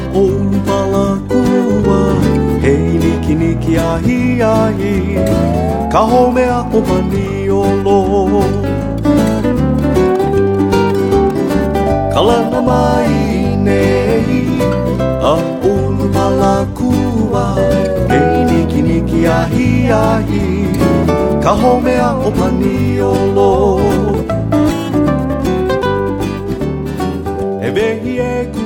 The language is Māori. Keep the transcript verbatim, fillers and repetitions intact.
o ulupalakua, hei niki niki ahi ahi, ka homea o maniolo. Kalana mai nei, a ulupalakua, hei niki niki ahi ahi, ka homea o maniolo. E vehi e